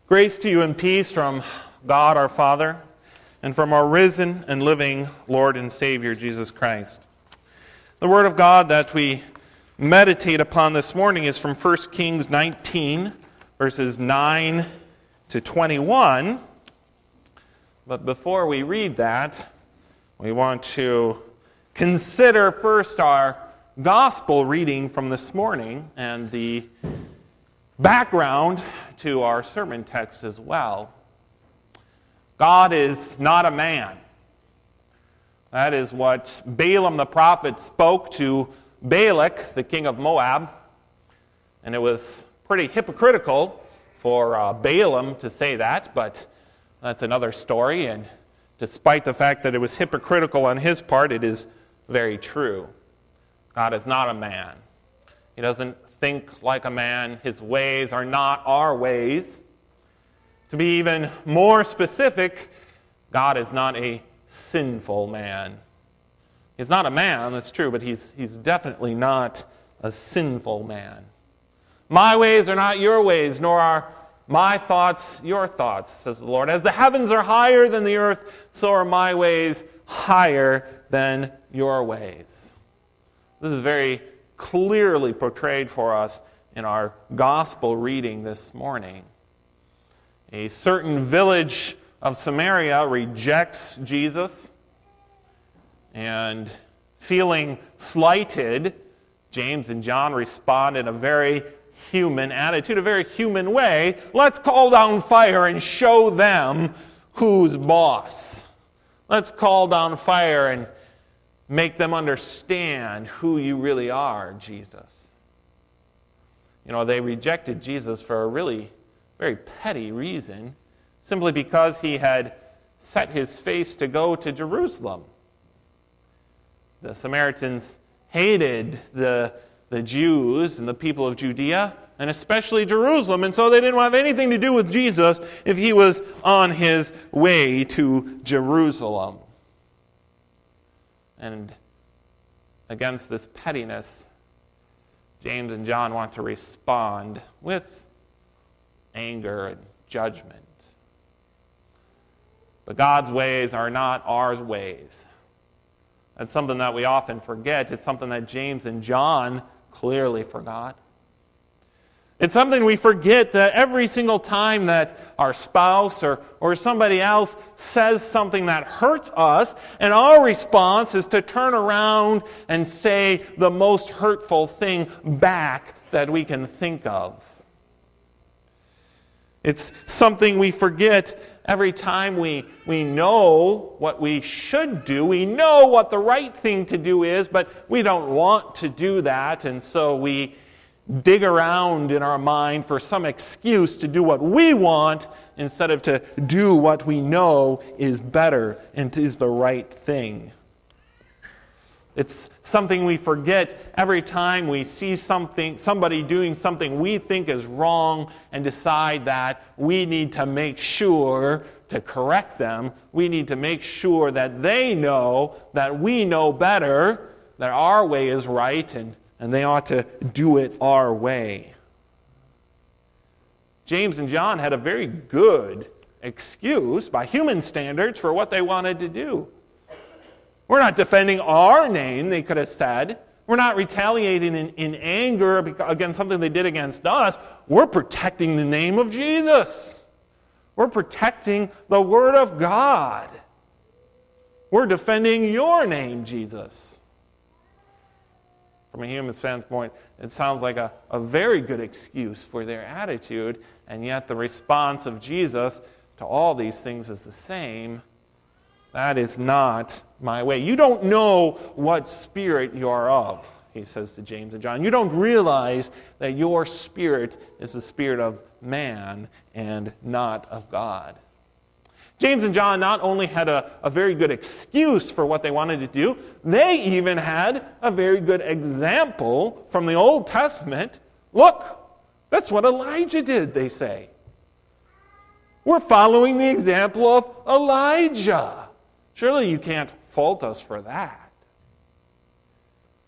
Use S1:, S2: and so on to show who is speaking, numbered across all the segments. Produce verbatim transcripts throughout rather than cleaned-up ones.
S1: Grace to you and peace from God our Father and from our risen and living Lord and Savior Jesus Christ. The Word of God that we meditate upon this morning is from First Kings nineteen, verses nine to twenty-one. But before we read that, we want to consider first our gospel reading from this morning and the background to our sermon text as well. God is not a man. That is what Balaam the prophet spoke to Balak, the king of Moab. And it was pretty hypocritical for uh, Balaam to say that, but that's another story. And despite the fact that it was hypocritical on his part, it is very true. God is not a man. He doesn't think like a man. His ways are not our ways. To be even more specific, God is not a sinful man. He's not a man, that's true, but he's, he's definitely not a sinful man. My ways are not your ways, nor are my thoughts your thoughts, says the Lord. As the heavens are higher than the earth, so are my ways higher than your ways. This is very clearly portrayed for us in our gospel reading this morning. A certain village of Samaria rejects Jesus, and feeling slighted, James and John respond in a very human attitude, a very human way. Let's call down fire and show them who's boss. Let's call down fire and make them understand who you really are, Jesus. You know, they rejected Jesus for a really very petty reason, simply because he had set his face to go to Jerusalem. The Samaritans hated the, the Jews and the people of Judea, and especially Jerusalem, and so they didn't have anything to do with Jesus if he was on his way to Jerusalem. And against this pettiness, James and John want to respond with anger and judgment. But God's ways are not our ways. That's something that we often forget. It's something that James and John clearly forgot. It's something we forget that every single time that our spouse or, or somebody else says something that hurts us, and our response is to turn around and say the most hurtful thing back that we can think of. It's something we forget every time we, we know what we should do. We know what the right thing to do is, but we don't want to do that, and so we dig around in our mind for some excuse to do what we want instead of to do what we know is better and is the right thing. It's something we forget every time we see something, somebody doing something we think is wrong and decide that we need to make sure to correct them. We need to make sure that they know that we know better, that our way is right, and, and they ought to do it our way. James and John had a very good excuse by human standards for what they wanted to do. We're not defending our name, they could have said. We're not retaliating in, in anger against something they did against us. We're protecting the name of Jesus. We're protecting the Word of God. We're defending your name, Jesus. From a human standpoint, it sounds like a, a very good excuse for their attitude, and yet the response of Jesus to all these things is the same. That is not my way. You don't know what spirit you are of, he says to James and John. You don't realize that your spirit is the spirit of man and not of God. James and John not only had a, a very good excuse for what they wanted to do, they even had a very good example from the Old Testament. Look, that's what Elijah did, they say. We're following the example of Elijah. Surely you can't fault us for that.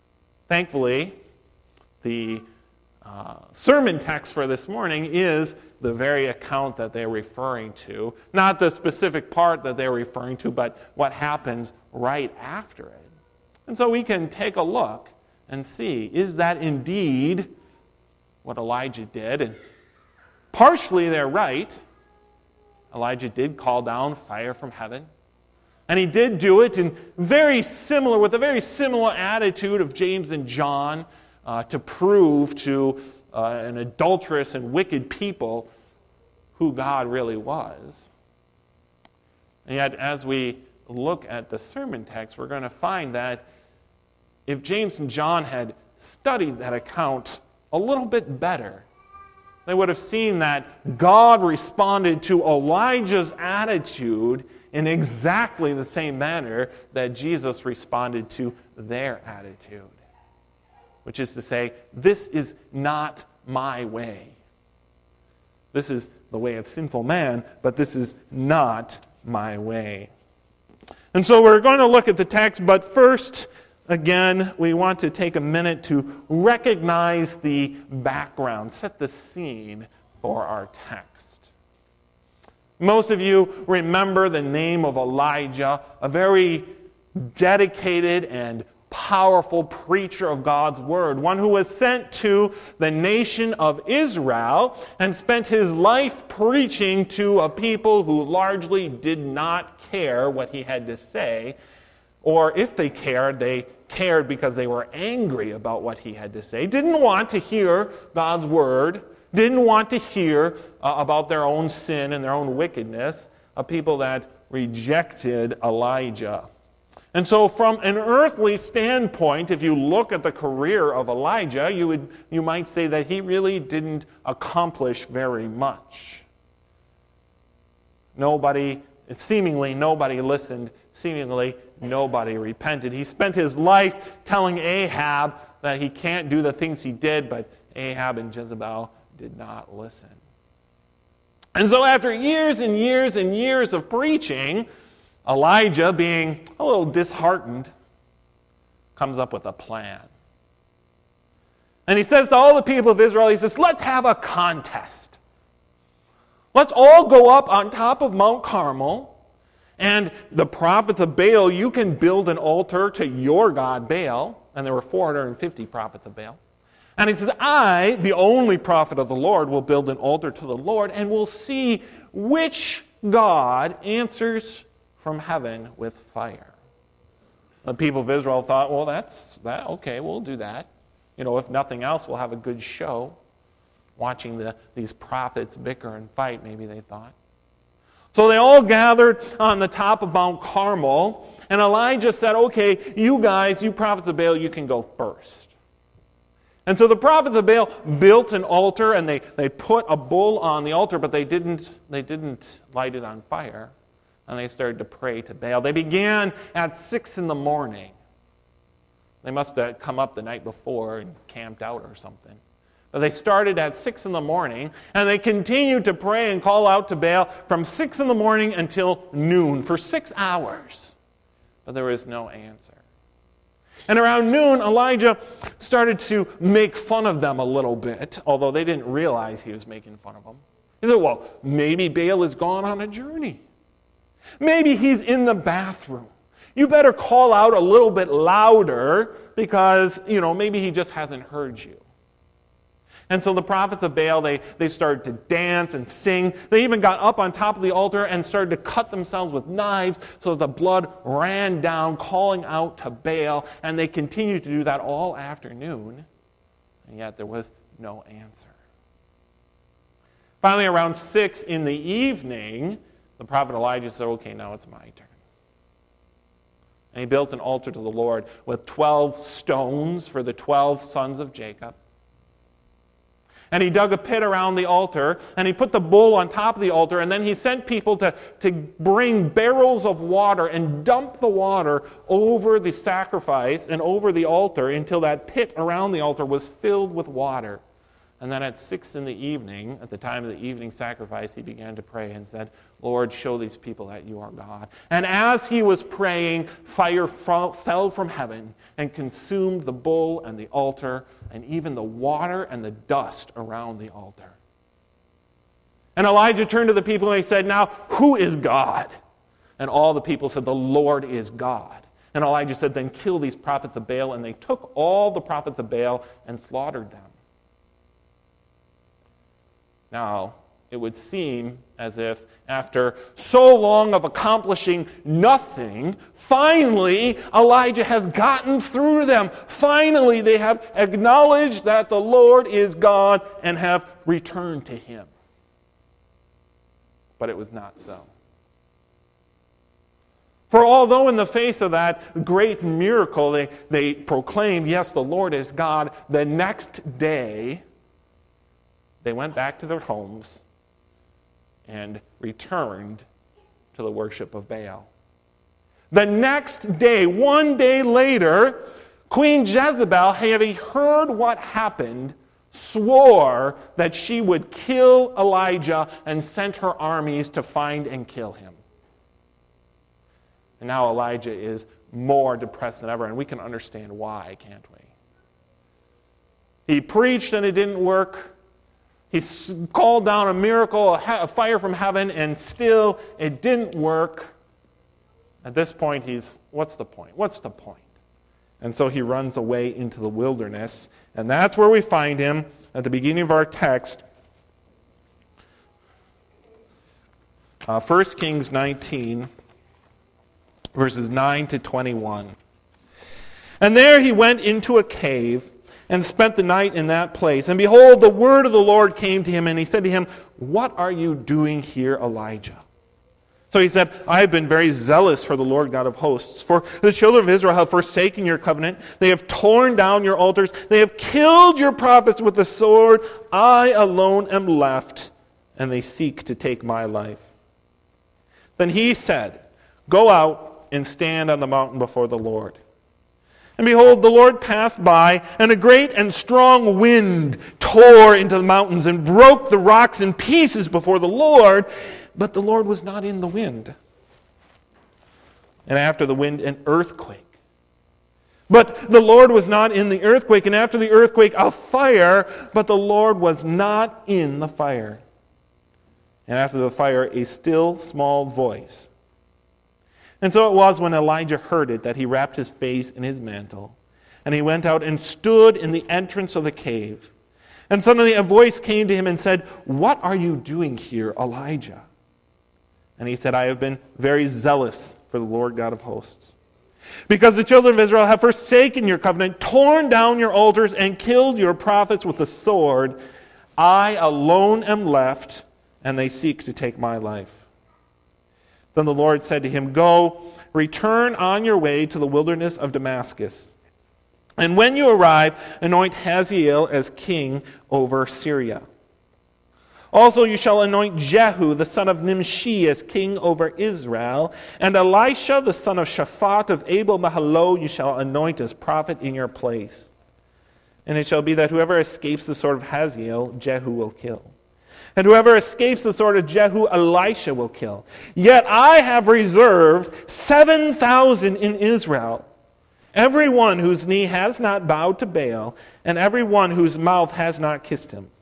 S1: Thankfully, the uh, sermon text for this morning is the very account that they're referring to. Not the specific part that they're referring to, but what happens right after it. And so we can take a look and see, is that indeed what Elijah did? And partially they're right. Elijah did call down fire from heaven. And he did do it in very similar, with a very similar attitude of James and John uh, to prove to uh, an adulterous and wicked people who God really was. And yet, as we look at the sermon text, we're going to find that if James and John had studied that account a little bit better, they would have seen that God responded to Elijah's attitude in exactly the same manner that Jesus responded to their attitude. Which is to say, this is not my way. This is the way of sinful man, but this is not my way. And so we're going to look at the text, but first, again, we want to take a minute to recognize the background, set the scene for our text. Most of you remember the name of Elijah, a very dedicated and powerful preacher of God's word, one who was sent to the nation of Israel and spent his life preaching to a people who largely did not care what he had to say, or if they cared, they cared because they were angry about what he had to say, didn't want to hear God's word, didn't want to hear uh, about their own sin and their own wickedness, a people that rejected Elijah. And so from an earthly standpoint, if you look at the career of Elijah, you would you might say that he really didn't accomplish very much. Nobody, seemingly nobody listened, seemingly nobody repented. He spent his life telling Ahab that he can't do the things he did, but Ahab and Jezebel did not listen. And so after years and years and years of preaching, Elijah, being a little disheartened, comes up with a plan. And he says to all the people of Israel, he says, let's have a contest. Let's all go up on top of Mount Carmel, and the prophets of Baal, you can build an altar to your god Baal. And there were four hundred fifty prophets of Baal. And he says, I, the only prophet of the Lord, will build an altar to the Lord, and we'll see which God answers from heaven with fire. The people of Israel thought, well, that's that. Okay, we'll do that. You know, if nothing else, we'll have a good show. Watching the, these prophets bicker and fight, maybe they thought. So they all gathered on the top of Mount Carmel, and Elijah said, okay, you guys, you prophets of Baal, you can go first. And so the prophets of Baal built an altar, and they, they put a bull on the altar, but they didn't, they didn't light it on fire. And they started to pray to Baal. They began at six in the morning. They must have come up the night before and camped out or something. But they started at six in the morning, and they continued to pray and call out to Baal from six in the morning until noon, for six hours. But there was no answer. And around noon, Elijah started to make fun of them a little bit, although they didn't realize he was making fun of them. He said, well, maybe Baal has gone on a journey. Maybe he's in the bathroom. You better call out a little bit louder because, you know, maybe he just hasn't heard you. And so the prophets of Baal, they, they started to dance and sing. They even got up on top of the altar and started to cut themselves with knives so that the blood ran down, calling out to Baal. And they continued to do that all afternoon. And yet there was no answer. Finally, around six in the evening, the prophet Elijah said, okay, now it's my turn. And he built an altar to the Lord with twelve stones for the twelve sons of Jacob. And he dug a pit around the altar, and he put the bull on top of the altar, and then he sent people to, to bring barrels of water and dump the water over the sacrifice and over the altar until that pit around the altar was filled with water. And then at six in the evening, at the time of the evening sacrifice, he began to pray and said, Lord, show these people that you are God. And as he was praying, fire fell from heaven and consumed the bull and the altar and even the water and the dust around the altar. And Elijah turned to the people and he said, now, who is God? And all the people said, the Lord is God. And Elijah said, then kill these prophets of Baal. And they took all the prophets of Baal and slaughtered them. Now, it would seem as if after so long of accomplishing nothing, finally Elijah has gotten through to them. Finally, they have acknowledged that the Lord is God and have returned to him. But it was not so. For although in the face of that great miracle they, they proclaimed, yes, the Lord is God, the next day they went back to their homes and returned to the worship of Baal. The next day, one day later, Queen Jezebel, having heard what happened, swore that she would kill Elijah and sent her armies to find and kill him. And now Elijah is more depressed than ever, and we can understand why, can't we? He preached and it didn't work. He called down a miracle, a fire from heaven, and still it didn't work. At this point, he's, what's the point? What's the point? And so he runs away into the wilderness, and that's where we find him at the beginning of our text. Uh, First Kings nineteen, verses nine to twenty-one. And there he went into a cave and spent the night in that place. And behold, the word of the Lord came to him, and he said to him, what are you doing here, Elijah? So he said, I have been very zealous for the Lord God of hosts. For the children of Israel have forsaken your covenant. They have torn down your altars. They have killed your prophets with the sword. I alone am left, and they seek to take my life. Then he said, go out and stand on the mountain before the Lord. And behold, the Lord passed by, and a great and strong wind tore into the mountains and broke the rocks in pieces before the Lord, but the Lord was not in the wind. And after the wind, an earthquake. But the Lord was not in the earthquake, and after the earthquake, a fire, but the Lord was not in the fire. And after the fire, a still small voice. And so it was when Elijah heard it that he wrapped his face in his mantle. And he went out and stood in the entrance of the cave. And suddenly a voice came to him and said, what are you doing here, Elijah? And he said, I have been very zealous for the Lord God of hosts. Because the children of Israel have forsaken your covenant, torn down your altars, and killed your prophets with the sword. I alone am left, and they seek to take my life. Then the Lord said to him, go, return on your way to the wilderness of Damascus. And when you arrive, anoint Hazael as king over Syria. Also you shall anoint Jehu, the son of Nimshi, as king over Israel. And Elisha, the son of Shaphat of Abel-Mahalo, you shall anoint as prophet in your place. And it shall be that whoever escapes the sword of Hazael, Jehu will kill. And whoever escapes the sword of Jehu, Elisha will kill. Yet I have reserved seven thousand in Israel, every one whose knee has not bowed to Baal, and every one whose mouth has not kissed him.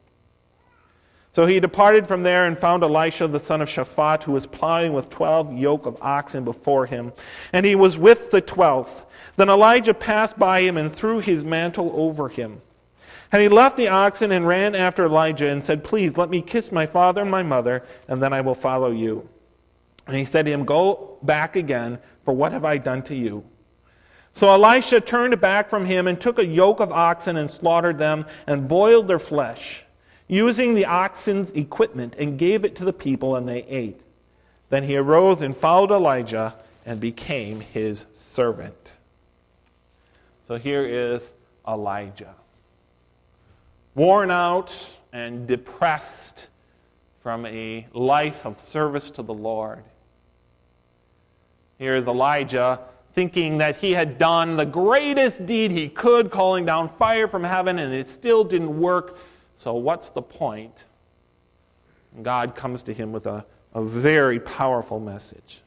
S1: So he departed from there and found Elisha the son of Shaphat, who was plowing with twelve yoke of oxen before him, and he was with the twelfth. Then Elijah passed by him and threw his mantle over him. And he left the oxen and ran after Elijah and said, please let me kiss my father and my mother, and then I will follow you. And he said to him, go back again, for what have I done to you? So Elisha turned back from him and took a yoke of oxen and slaughtered them and boiled their flesh, using the oxen's equipment, and gave it to the people, and they ate. Then he arose and followed Elijah and became his servant. So here is Elijah, worn out and depressed from a life of service to the Lord. Here is Elijah thinking that he had done the greatest deed he could, calling down fire from heaven, and it still didn't work. So what's the point? And God comes to him with a, a very powerful message.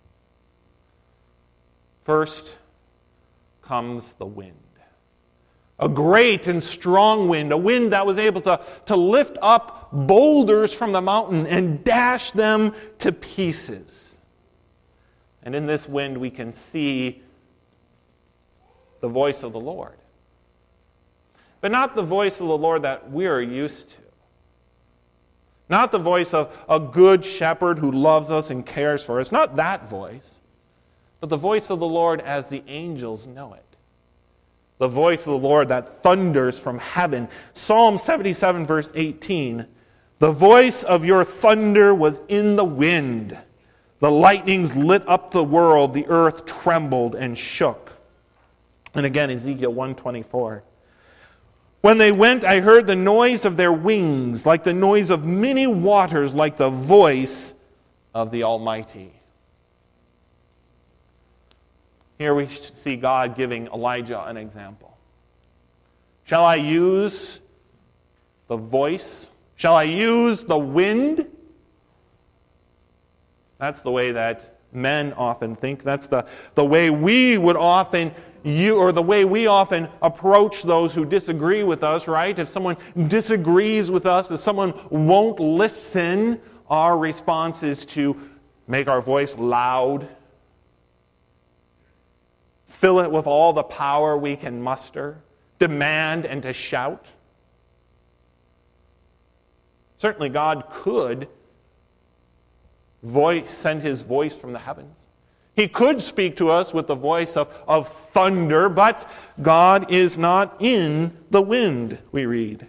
S1: First comes the wind. A great and strong wind, a wind that was able to, to lift up boulders from the mountain and dash them to pieces. And in this wind we can see the voice of the Lord. But not the voice of the Lord that we are used to. Not the voice of a good shepherd who loves us and cares for us. Not that voice. But the voice of the Lord as the angels know it. The voice of the Lord that thunders from heaven. Psalm seventy-seven, verse eighteen. The voice of your thunder was in the wind. The lightnings lit up the world. The earth trembled and shook. And again, Ezekiel one twenty-four. When they went, I heard the noise of their wings, like the noise of many waters, like the voice of the Almighty. Here we see God giving Elijah an example. Shall I use the voice? Shall I use the wind? That's the way that men often think. That's the, the way we would often you or the way we often approach those who disagree with us, right? If someone disagrees with us, if someone won't listen, our response is to make our voice loud, fill it with all the power we can muster, demand and to shout. Certainly God could voice, send his voice from the heavens. He could speak to us with the voice of, of thunder, but God is not in the wind, we read.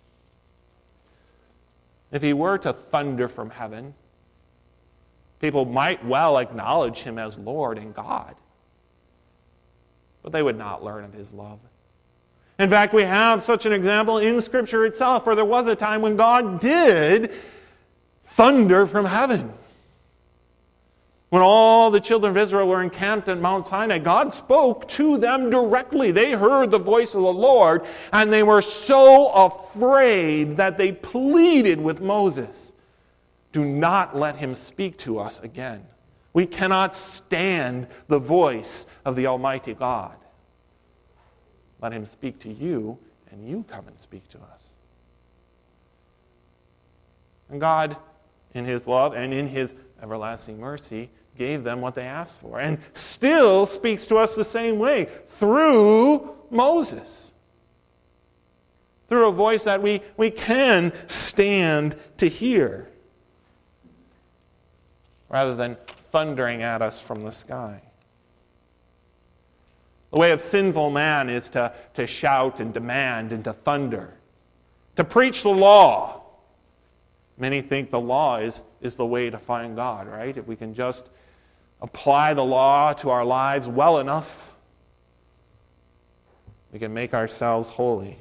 S1: If he were to thunder from heaven, people might well acknowledge him as Lord and God, but they would not learn of his love. In fact, we have such an example in Scripture itself, where there was a time when God did thunder from heaven. When all the children of Israel were encamped at Mount Sinai, God spoke to them directly. They heard the voice of the Lord, and they were so afraid that they pleaded with Moses, do not let him speak to us again. We cannot stand the voice of the Almighty God. Let him speak to you, and you come and speak to us. And God, in his love and in his everlasting mercy, gave them what they asked for, and still speaks to us the same way, through Moses. Through a voice that we, we can stand to hear, rather than thundering at us from the sky. The way of sinful man is to, to shout and demand and to thunder, to preach the law. Many think the law is, is the way to find God, right? If we can just apply the law to our lives well enough, we can make ourselves holy.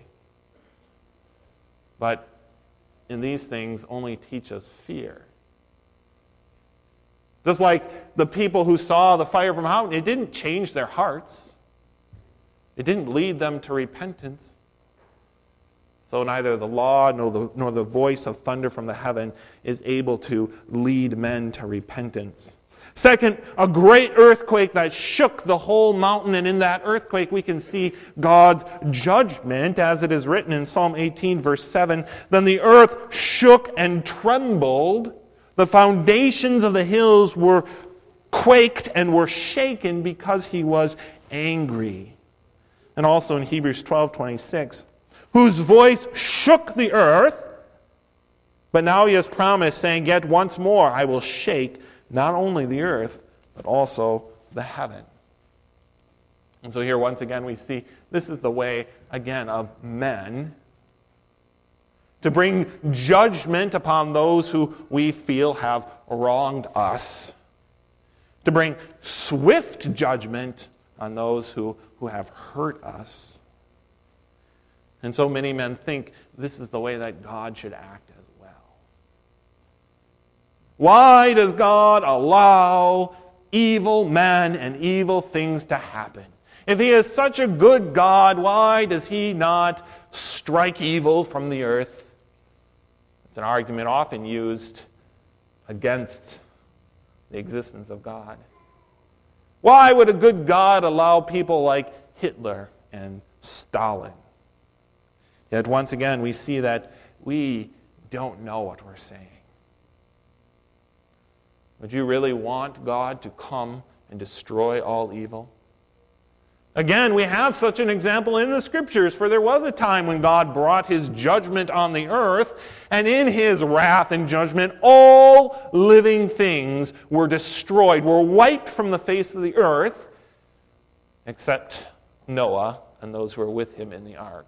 S1: But in these things only teach us fear. Just like the people who saw the fire from heaven, it didn't change their hearts. It didn't lead them to repentance. So neither the law nor the, nor the voice of thunder from the heaven is able to lead men to repentance. Second, a great earthquake that shook the whole mountain, and in that earthquake we can see God's judgment, as it is written in Psalm eighteen, verse seven. Then the earth shook and trembled. The foundations of the hills were quaked and were shaken because he was angry. And also in Hebrews twelve twenty-six, whose voice shook the earth, but now he has promised, saying, yet once more I will shake not only the earth, but also the heaven. And so here once again we see this is the way, again, of men to bring judgment upon those who we feel have wronged us, to bring swift judgment on those who, who have hurt us. And so many men think this is the way that God should act as well. Why does God allow evil men and evil things to happen? If he is such a good God, why does he not strike evil from the earth? It's an argument often used against the existence of God. Why would a good God allow people like Hitler and Stalin? Yet once again, we see that we don't know what we're saying. Would you really want God to come and destroy all evil? Again, we have such an example in the Scriptures, for there was a time when God brought His judgment on the earth, and in His wrath and judgment, all living things were destroyed, were wiped from the face of the earth, except Noah and those who were with him in the ark.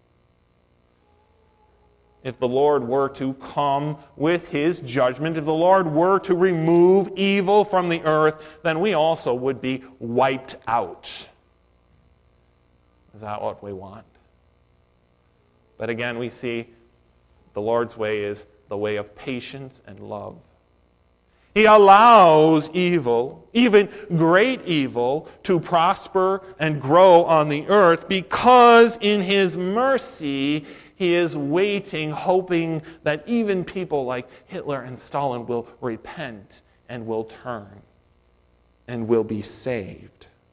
S1: If the Lord were to come with His judgment, if the Lord were to remove evil from the earth, then we also would be wiped out. Is that what we want? But again, we see the Lord's way is the way of patience and love. He allows evil, even great evil, to prosper and grow on the earth because in His mercy, He is waiting, hoping that even people like Hitler and Stalin will repent and will turn and will be saved.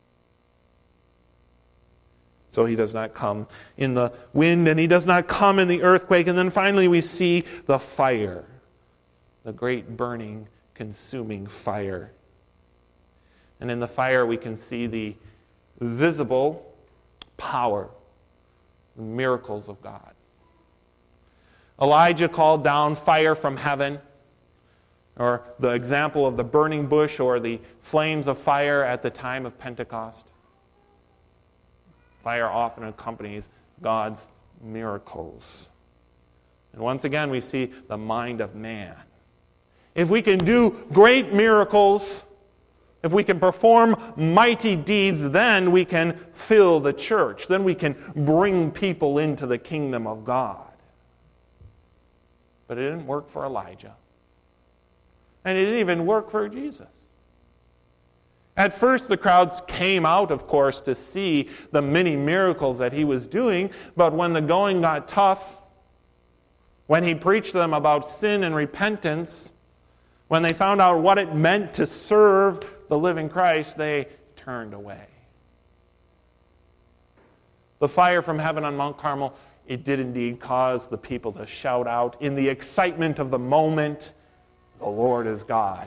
S1: So He does not come in the wind, and He does not come in the earthquake. And then finally we see the fire, the great burning, consuming fire. And in the fire we can see the visible power, the miracles of God. Elijah called down fire from heaven, or the example of the burning bush or the flames of fire at the time of Pentecost. Fire often accompanies God's miracles. And once again, we see the mind of man. If we can do great miracles, if we can perform mighty deeds, then we can fill the church. Then we can bring people into the kingdom of God. But it didn't work for Elijah. And it didn't even work for Jesus. At first, the crowds came out, of course, to see the many miracles that He was doing, but when the going got tough, when He preached to them about sin and repentance, when they found out what it meant to serve the living Christ, they turned away. The fire from heaven on Mount Carmel, it did indeed cause the people to shout out in the excitement of the moment, "The Lord is God."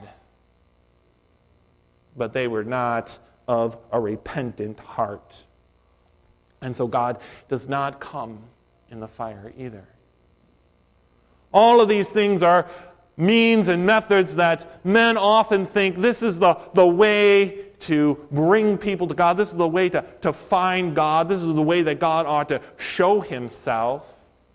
S1: But they were not of a repentant heart. And so God does not come in the fire either. All of these things are means and methods that men often think this is the, the way to bring people to God. This is the way to, to find God. This is the way that God ought to show Himself.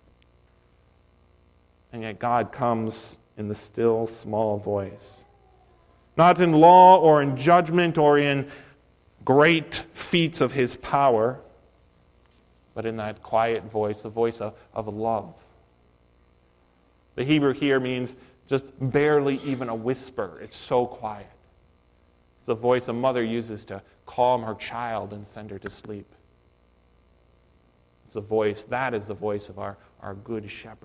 S1: And yet God comes in the still, small voice. Not in law or in judgment or in great feats of His power, but in that quiet voice, the voice of, of love. The Hebrew here means just barely even a whisper. It's so quiet. It's the voice a mother uses to calm her child and send her to sleep. It's a voice, that is the voice of our, our good shepherd.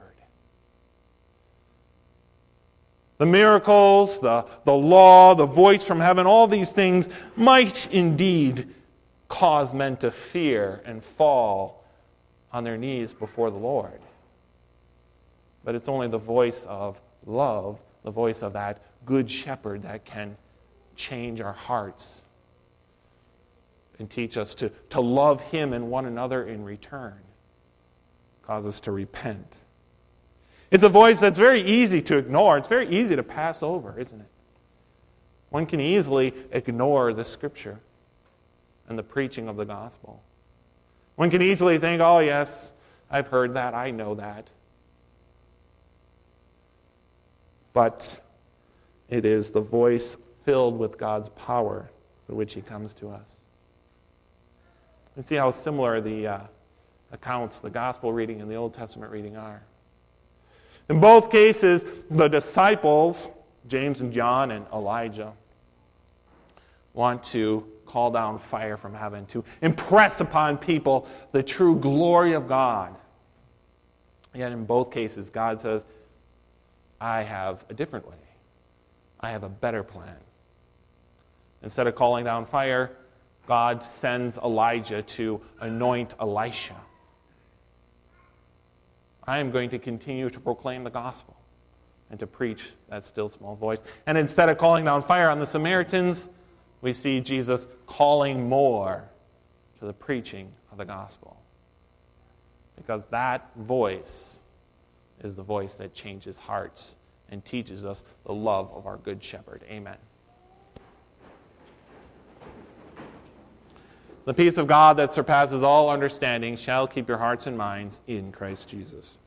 S1: The miracles, the, the law, the voice from heaven, all these things might indeed cause men to fear and fall on their knees before the Lord. But it's only the voice of love, the voice of that good shepherd that can change our hearts and teach us to, to love Him and one another in return, cause us to repent. It's a voice that's very easy to ignore. It's very easy to pass over, isn't it? One can easily ignore the Scripture and the preaching of the gospel. One can easily think, oh yes, I've heard that, I know that. But it is the voice filled with God's power through which He comes to us. You see how similar the uh, accounts, the gospel reading and the Old Testament reading are. In both cases, the disciples, James and John and Elijah, want to call down fire from heaven to impress upon people the true glory of God. Yet in both cases, God says, I have a different way. I have a better plan. Instead of calling down fire, God sends Elijah to anoint Elisha. I am going to continue to proclaim the gospel and to preach that still small voice. And instead of calling down fire on the Samaritans, we see Jesus calling more to the preaching of the gospel. Because that voice is the voice that changes hearts and teaches us the love of our good shepherd. Amen. The peace of God that surpasses all understanding shall keep your hearts and minds in Christ Jesus.